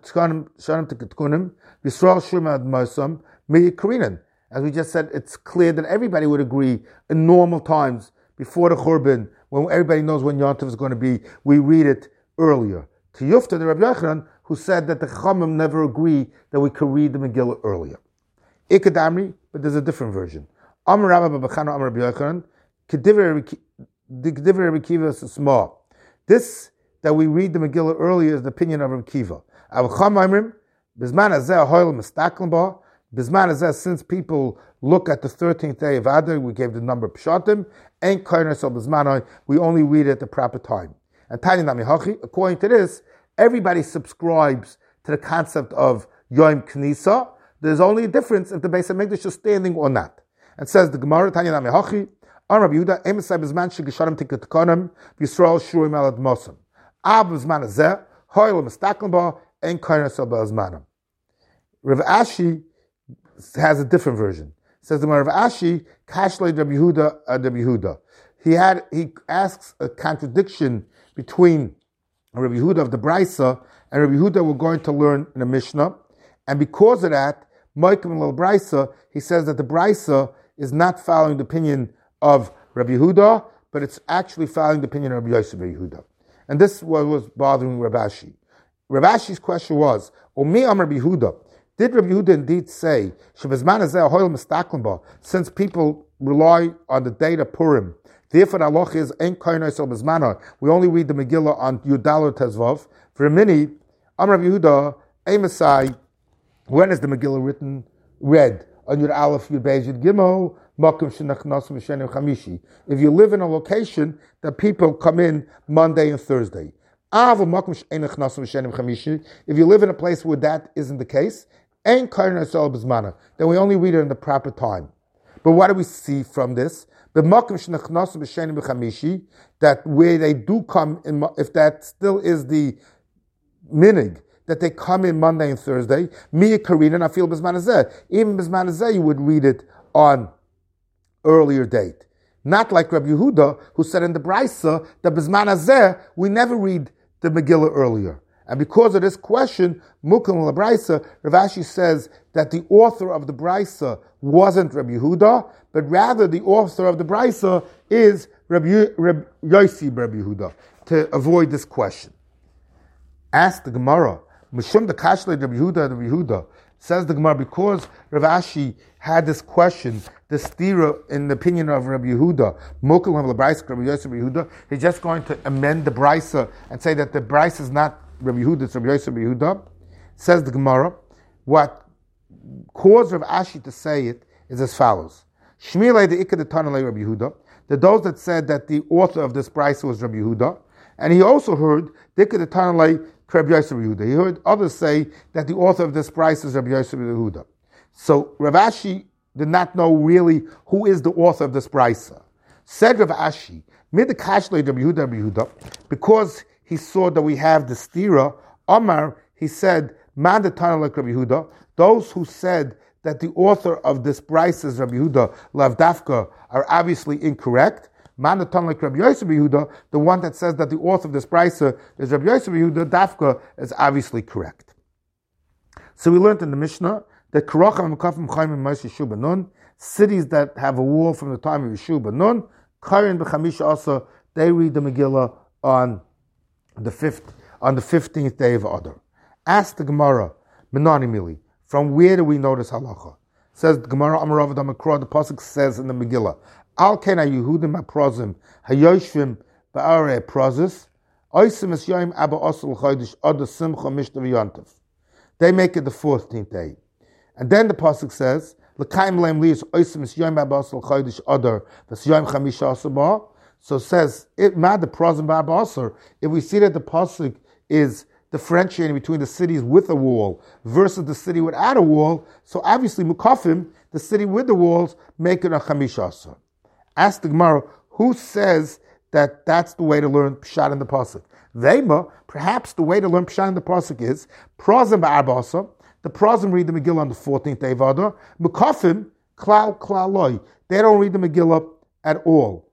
as we just said, it's clear that everybody would agree in normal times before the Churban, when everybody knows when Yom Tov is going to be, we read it earlier. To Yufta, the Rabbi Yochanan, who said that the Chachamim never agree that we could read the Megillah earlier. Ikadamri, but there's a different version. Amar Rabba Babachana Amar Rabbi Yochanan, Kediver Rabbi Kiva is small. This, that we read the Megillah earlier, is the opinion of Rabbi Kiva. Avacham Amrim, Bizman Azeh Hoyle Mistaklim Ba, Bizman Azeh, since people look at the thirteenth day of Adar, we gave the number of Pshatim, Ain't Koiner So Bizmanoi, we only read it at the proper time. And Tani Nami Hachi, according to this, everybody subscribes to the concept of Yom Knisa. There's only a difference if the Beis HaMikdash is standing or not. And says the Gemara, Tani Nami Hachi, Am Rabbi Yehuda, Emisai Bizman Shegisharim Tikatkonim, Yisrael Shurim Elad Mosam. Ab Bizman Azeh, Hoyle Mistaklim Ba, Ain't Koiner So Bizmanoi. Rav Ashi has a different version. Says the Rav Ashi, Kashlei Rabbi Yehuda, Rabbi Yehuda. He had he asks a contradiction between Rabbi Yehuda of the Braisa and Rabbi Yehuda we're going to learn in the Mishnah, and because of that, Moikim Lel Braisa, he says that the Braisa is not following the opinion of Rabbi Yehuda, but it's actually following the opinion of Rabbi Yosef Rabbi Yehuda, and this was, was bothering Rav Ashi. Rav Ashi's question was, Omi Am Rabbi Yehuda. Did Rabbi Yehuda indeed say, since people rely on the date of Purim, therefore the halach is, we only read the Megillah on Yudal or Tezvav. For a minute, Am Rabbi Yehuda, Emasai, when is the Megillah written? Read on Yud Aleph, Yud Beis, Yud Gimel, Makom Shenachnasim Shenim Chamishi. If you live in a location that people come in Monday and Thursday. If you live in a place where that isn't the case, then we only read it in the proper time. But what do we see from this? That where they do come in, if that still is the minig, that they come in Monday and Thursday, Mia Karina and I feel Bismanazeh. Even Bismanazeh, you would read it on earlier date. Not like Rabbi Yehuda, who said in the Braisa that Bismanazeh, we never read the Megillah earlier. And because of this question, Mukam la Braisa, Rav Ashi says that the author of the Braisa wasn't Rabbi Yehuda, but rather the author of the Braisa is Rabbi, Rabbi Yossi Rabbi Yehuda, to avoid this question. Ask the Gemara, Mishum the Kashle Rabbi Yehuda Rabbi Yehuda, says the Gemara, because Rav Ashi had this question, the stira in the opinion of Rabbi Yehuda, Mukam la Braisa, Rabbi Yossi Rabbi Yehuda, he's just going to amend the Braisa and say that the Braisa is not Rabbi Yehuda, it's Rabbi Yosef Rabbi Yehuda. Says the Gemara, what caused Rav Ashi to say it is as follows. Shmilei the Ikad Tanalei Rabbi Yehuda, that those that said that the author of this Braisa was Rabbi Yehuda, and he also heard the Ikad Tanalei Rabbi Yosef Rabbi Yehuda. He heard others say that the author of this Braisa is Rabbi Yosef Rabbi Yehuda. So Rav Ashi did not know really who is the author of this Braisa. Said Rav Ashi, Mid the Kashlei Rabbi Yehuda Rabbi Yehuda, because he saw that we have the stira, Omar, he said, Man the Tana like Rabbi Yehuda, those who said that the author of this Braisa is Rabbi Yehuda, Lavdafka, are obviously incorrect. Man the Tana like Rabbi Yosef Rabbi Yehuda, the one that says that the author of this Braisa is Rabbi Yosef Rabbi Yehuda, Dafka, is obviously correct. So we learned in the Mishnah that Karacham Mekafim Chaim and Moshe Yeshua Nun, cities that have a wall from the time of Yeshua Nun, Karin B'Chamisha also, they read the Megillah on the fifth, on the fifteenth day of Adar. Ask the Gemara, Menani Mili, from where do we know this halacha? Says the Gemara, Amarav Damakra, the pasuk says in the Megillah, Al Kena Yehudim HaProzim Hayoshvim Ba'arei Prozis Oisim Es Yoim Abba Osel Chodesh Adar Simcha Mishtav Yontav. They make it the fourteenth day. And then the pasuk says, L'kaim Leim Lius Oisim Es Yoim Abba Osel Chodesh Adar Ves Yoim Chamisha Asabah. So it says, it mad the Prozim Ba'abasar, if we see that the pasuk is differentiating between the cities with a wall versus the city without a wall, so obviously Mukafim, the city with the walls, make it a Chamisha Asar. Ask the Gemara, who says that that's the way to learn Pshat in the pasuk? Vema, perhaps the way to learn Pshat in the pasuk is Prozim Ba'abasar, the Prozim read the Megillah on the fourteenth day of Adar, Mukafim, Klal Klal Loi, they don't read the Megillah at all.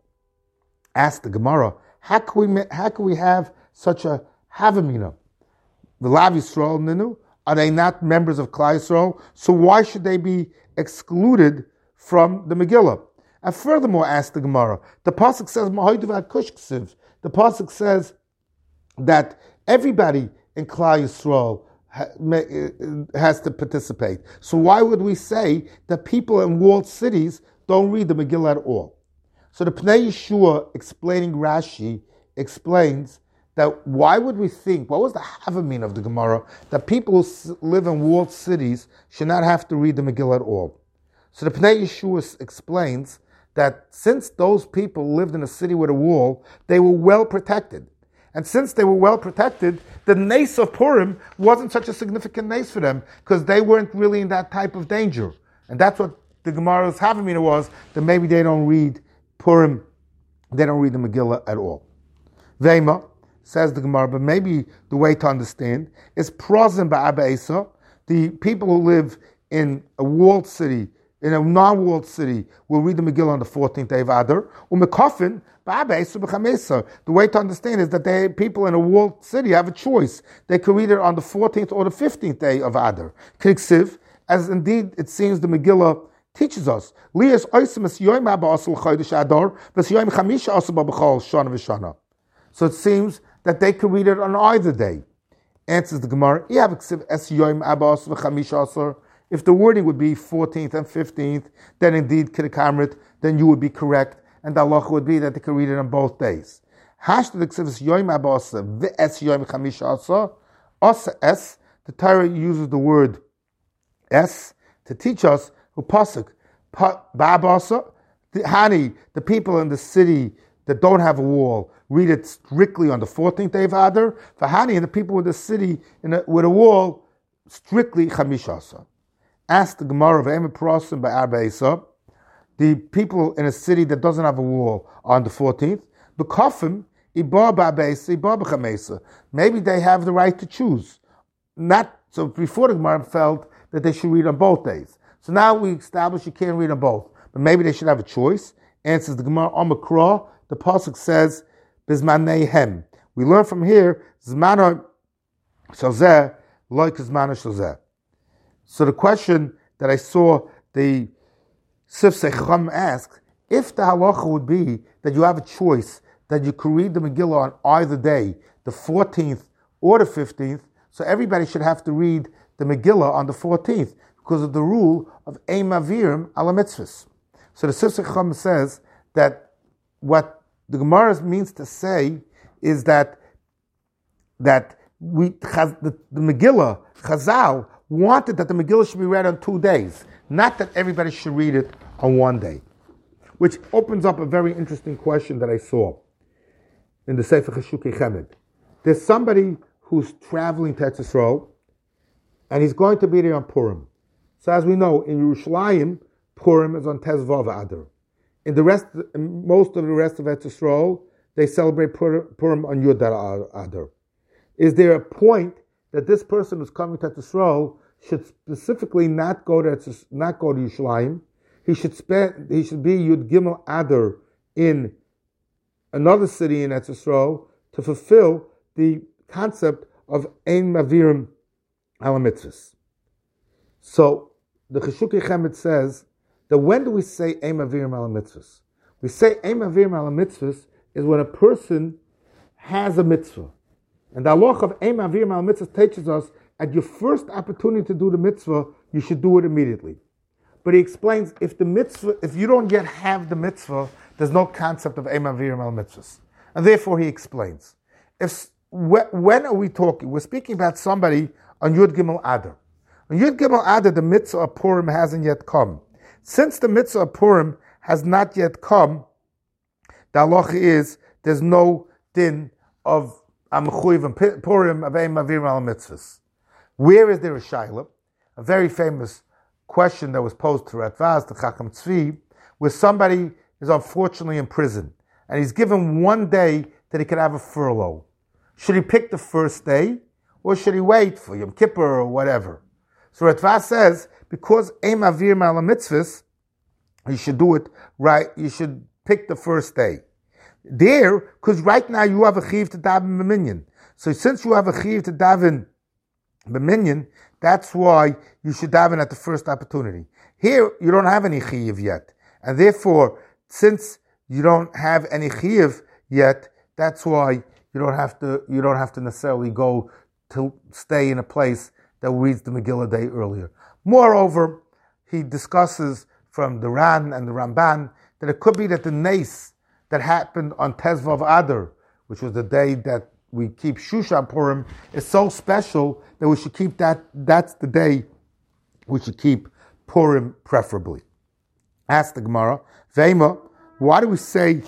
Ask the Gemara, how can we how can we have such a Havamina? The Lav Yisrael Ninu, are they not members of Klal Yisrael? So why should they be excluded from the Megillah? And furthermore, ask the Gemara, the pasuk says Mahoiduv Kushksiv. The pasuk says that everybody in Klal Yisrael has to participate. So why would we say that people in walled cities don't read the Megillah at all? So the Pnei Yeshua, explaining Rashi, explains that why would we think, what was the Havamin of the Gemara, that people who live in walled cities should not have to read the Megillah at all? So the Pnei Yeshua explains that since those people lived in a city with a wall, they were well protected. And since they were well protected, the nace of Purim wasn't such a significant nace for them because they weren't really in that type of danger. And that's what the Gemara's Havamina was, that maybe they don't read Purim, they don't read the Megillah at all. Vema, says the Gemara, but maybe the way to understand is Prozim ba'Abba Esa, the people who live in a walled city, in a non-walled city, will read the Megillah on the fourteenth day of Adar. Umekofin ba'Abba Esa b'Chamesa. The way to understand is that they, people in a walled city have a choice. They could read it on the fourteenth or the fifteenth day of Adar. Kriksiv, as indeed it seems the Megillah teaches us. So it seems that they could read it on either day. Answers the Gemara, if the wording would be fourteenth and fifteenth, then indeed Kiddush, then you would be correct, and the halacha would be that they could read it on both days. The Torah uses the word es to teach us who pasuk ba'abasa, hani, the people in the city that don't have a wall read it strictly on the fourteenth day of Adar. For hani and the people in the city in a, with a wall strictly chamishasa. Ask the Gemara of Emet Prasim by Arba Esa, the people in a city that doesn't have a wall on the fourteenth. Bekafim ibar ba'abesa ibar b'chamesa. Maybe they have the right to choose. Not so. Before the Gemara felt that they should read on both days. So now we establish you can't read on both, but maybe they should have a choice. Answers the Gemara on Makra. The pasuk says bizmaneihem. We learn from here zmana shalzeh like zmana shalzeh. So the question that I saw the Sifsei Chacham ask, if the halacha would be that you have a choice that you could read the Megillah on either day, the fourteenth or the fifteenth, so everybody should have to read the Megillah on the fourteenth because of the rule of Ein Mavirim ala mitzvahs. So the Sifsei Chacham says that what the Gemara means to say is that that we the, the Megillah, Chazal, wanted that the Megillah should be read on two days, not that everybody should read it on one day. Which opens up a very interesting question that I saw in the Sefer Cheshukei Chemed. There's somebody who's traveling to Eretz Yisrael, and he's going to be there on Purim. So as we know, in Yerushalayim, Purim is on Tez Vav Adar. In the rest, in most of the rest of Eretz Yisrael, they celebrate Purim on Yud Adar. Is there a point that this person who's coming to Eretz Yisrael should specifically not go to Eretz, not go to Yerushalayim? He should spend. He should be Yud Gimel Adar in another city in Eretz Yisrael to fulfill the concept of Ein Mavirim ala mitzvahs. So the Cheshukei Chemed says that when do we say Ein Mavirim ala mitzvahs? We say Ein Mavirim ala mitzvahs is when a person has a mitzvah. And the halacha of Ein Mavirim ala mitzvahs teaches us at your first opportunity to do the mitzvah, you should do it immediately. But he explains if the mitzvah, if you don't yet have the mitzvah, there's no concept of Ein Mavirim ala mitzvahs. And therefore he explains, if when are we talking? We're speaking about somebody on Yud Gimel Adar. On Yud Gimel Adar, the mitzvah of Purim hasn't yet come. Since the mitzvah of Purim has not yet come, the halacha is there's no din of Amechuyev and Purim of Ein Mavirim ala mitzvahs. Where is there a shayla? A very famous question that was posed to Ratvaz, to Chacham Tzvi, where somebody is unfortunately in prison and he's given one day that he can have a furlough. Should he pick the first day, or should he wait for Yom Kippur or whatever? So Ratvaz says, because Ein Mavirim ala mitzvahs, you should do it right, you should pick the first day. There, because right now you have a chiv to daven b'minyan. So since you have a chiv to daven b'minyan, that's why you should daven at the first opportunity. Here, you don't have any chiv yet. And therefore, since you don't have any chiv yet, that's why you don't have to you don't have to necessarily go to stay in a place that reads the Megillah a day earlier. Moreover, he discusses from the Ran and the Ramban that it could be that the Nes that happened on Tezvav Adar, which was the day that we keep Shushan Purim, is so special that we should keep that, that's the day we should keep Purim preferably. Ask the Gemara, Veima, why do we say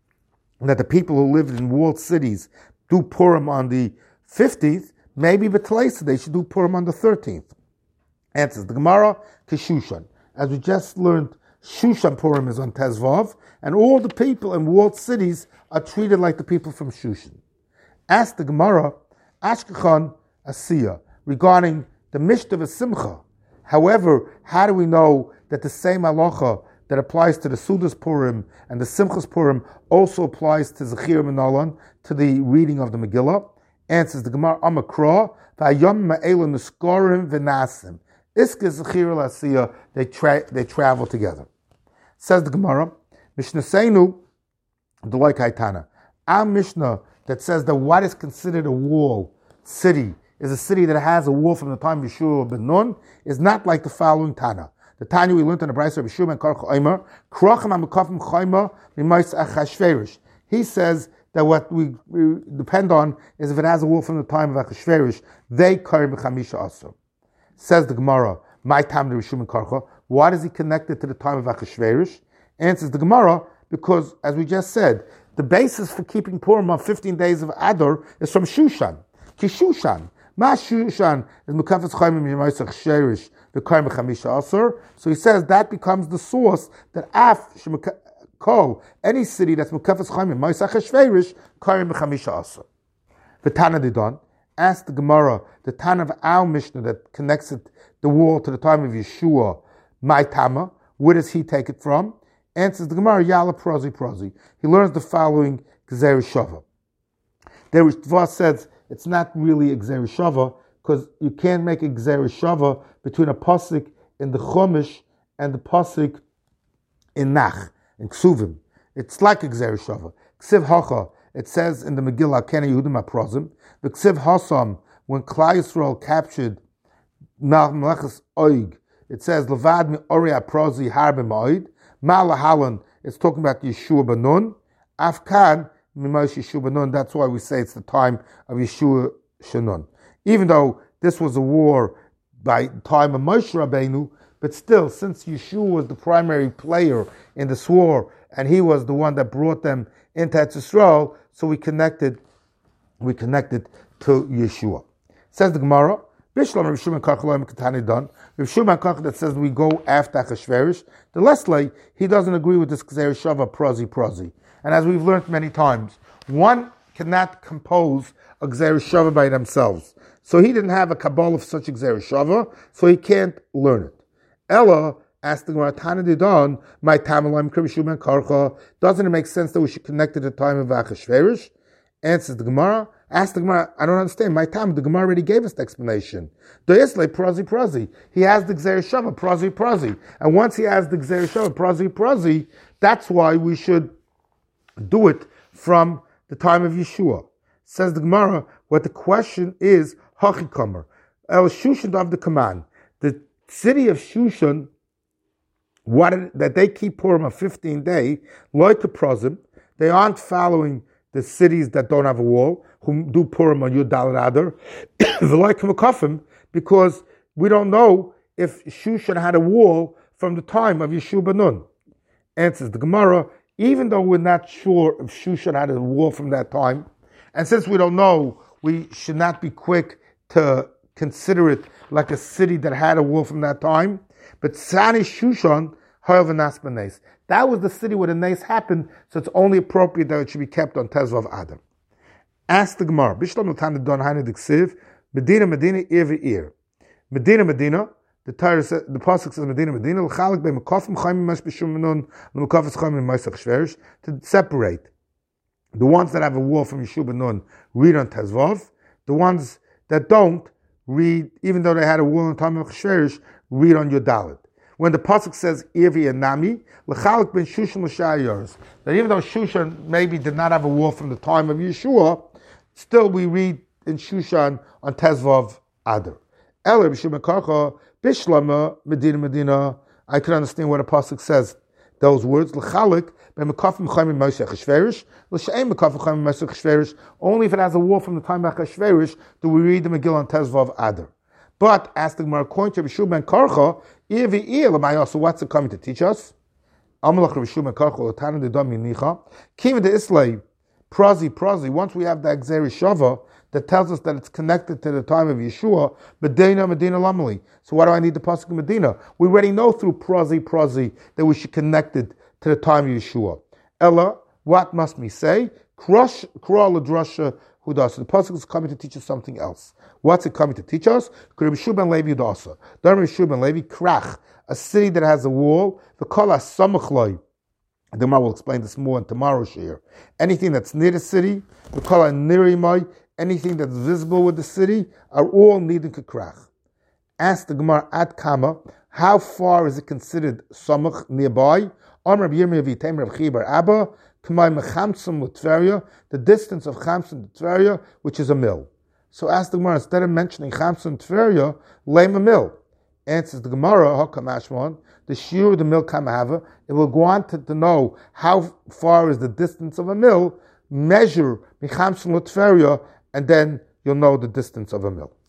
that the people who lived in walled cities do Purim on the fifteenth? Maybe B'Tleisa, they should do Purim on the thirteenth. Answers the Gemara, Keshushan. As we just learned, Shushan Purim is on Tezvav, and all the people in walled cities are treated like the people from Shushan. Ask the Gemara, Ashkechan Asiya, regarding the Mishnah of Simcha. However, how do we know that the same halacha that applies to the Sudas Purim and the Simchas Purim also applies to Zechir Menolan, to the reading of the Megillah? Answers the Gemara, Amakra, V'ayom ma'ela nuskorim v'nasim. Iske Zechir L'Asiya, they tra- they travel together. Says the Gemara, Mishnah Seinu, the like Haitana. Our Mishnah that says that what is considered a wall city is a city that has a wall from the time of Yeshua ben Nun, is not like the following Tana. The Tanya we learned in the Brayso of Yeshua ben Karcha Omer, Krochem HaMekafim Chayma Mimais Achashverish. He says that what we, we depend on is if it has a wall from the time of Achashverish, they carry B'chamisha Asur. Says the Gemara, my time to Yeshua ben Karcha, why is he connected to the time of Achashverish? Answers the Gemara, because as we just said, the basis for keeping Purim on fifteen days of Adar is from Shushan. Kishushan. Ma Shushan is Mekafes Chaimim Yemaisach Sherish, the Kaim Chamisha Asur. So he says that becomes the source that Af Shemekol, any city that's Mekafes Chaimim Yemaisach Sherish, Kaim Chamisha Asur. The Tana Didon asked the Gemara, the Tana of our Mishnah that connects it, the wall to the time of Yeshua, my Tama, where does he take it from? Answers the Gemara, Yala Prozi Prozi. He learns the following Gzeir Shava. There was Tva says it's not really a Gzeir Shava because you can't make a Gzeir Shava between a pasuk in the Chumash and the pasuk in Nach, in Ksuvim. It's like a Gzeir Shava. Ksiv Hacha, it says in the Megillah, Kena Yehudim HaProzim, the Ksiv Hasam, when Klal Yisrael captured Melechus Oig, it says, Levad mi Ori HaProzi Harbe Ma'oid, Malahalan, it's talking about Yeshua ben Nun. Afkan, Mimosh Yeshua ben Nun, that's why we say it's the time of Yeshua Shenun. Even though this was a war by the time of Moshe Rabbeinu, but still, since Yeshua was the primary player in this war, and he was the one that brought them into Eretz Yisrael, so we connected, we connected to Yeshua. Says the Gemara, Bishlam Rav Shimon Karcha Lo Katani Don. Rav Shimon Karcha that says we go after Achashverish. The Leslie, he doesn't agree with this Gzeir Shava Prozi Prozi. And as we've learned many times, one cannot compose a Gzeir Shava by themselves. So he didn't have a Kabbalah of such a Gzeir Shava, so he can't learn it. Ella asked the Gemara, Tana Didon, my Tamalim Rav Shimon Karcha, doesn't it make sense that we should connect to the time of Achashverish? Answers the Gemara. Ask the Gemara, I don't understand. My time, the Gemara already gave us the explanation. Doyesle Prozi Prozi. He has the Gzeir Shava, Prozi Prozi. And once he has the Gzeir Shava, Prozi Prozi, that's why we should do it from the time of Yeshua. Says the Gemara, what the question is, Hachikomer. El Shushan of the command. The city of Shushan, what that they keep Purim a fifteen day, Loy to Prozim, they aren't following the cities that don't have a wall, who do Purim on Yud Daled Adar, because we don't know if Shushan had a wall from the time of Yeshua ben Nun. Answers the Gemara, even though we're not sure if Shushan had a wall from that time, and since we don't know, we should not be quick to consider it like a city that had a wall from that time. But Sani Shushan, however, Nasbanes. That was the city where the Nes happened, so it's only appropriate that it should be kept on Tezvav Adam. Ask the Gemara, Bishlam Natan Don Hainu Diksiv, Medina, Medina, ear ear. Medina, Medina, the Torah says, the Pasuk says Medina, Medina, L'chalik be Mekafim Chaimim Mash B'Shum Menun, L'Mekafis Chaimim Maisach Shverish, to separate. The ones that have a wall from Yeshua ben Nun read on Tezvav, the ones that don't read, even though they had a wall in time of Shverish, read on Yodalit. when the pasuk says Irvi and Nami, l'chalik ben Shushan l'shayars, that even though Shushan maybe did not have a war from the time of Yeshua, still we read in Shushan on Tezvav Adar. Eller b'shum karcha bishlama Medina Medina. I can understand what a pasuk says. Those words l'chalik ben mekafim chayim Moshe Achashverosh l'sheim mekafim chayim Moshe Achashverosh. Only if it has a war from the time of Achashverosh do we read the Megillah on Tezvav Adar. But as the Gemara according to Rishub ben Karcha, so what's it coming to teach us? Amalach Rishub ben Karcha l'tana d'dam yinicha kima de islay prazi prazi. Once we have the Gzeri Shava that tells us that it's connected to the time of Yeshua, Medina Medina Lamali. So why do I need the pasuk of Medina? We already know through prazi prazi that we should connect it to the time of Yeshua. Ella, what must we say? Krush kra l'drasha hudas. The pasuk is coming to teach us something else. What's it coming to teach us? Rishub ben Levi dasa. Darm Rishub ben Levi krach, a city that has a wall. The kol hasamachloi. The Gemara will explain this more in tomorrow's share. Anything that's near the city, the kol hanirimai, anything that's visible with the city, are all needing to krach. Ask the Gemara at Kama, how far is it considered samach nearby? Amr Rabbi Yirmiyah v'Yitem Rav Chibar Abba, K'may mechamsum l'Tveria, the distance of Chamsum to Tveria, which is a mill. So ask the Gemara, instead of mentioning Chamsum Tveria, lame a mill. Answers the Gemara, Hakamashwan, the shiur of the mill Kamahava, it will go on to, to know how far is the distance of a mill, measure Mechamsum l'Tveria, and then you'll know the distance of a mill.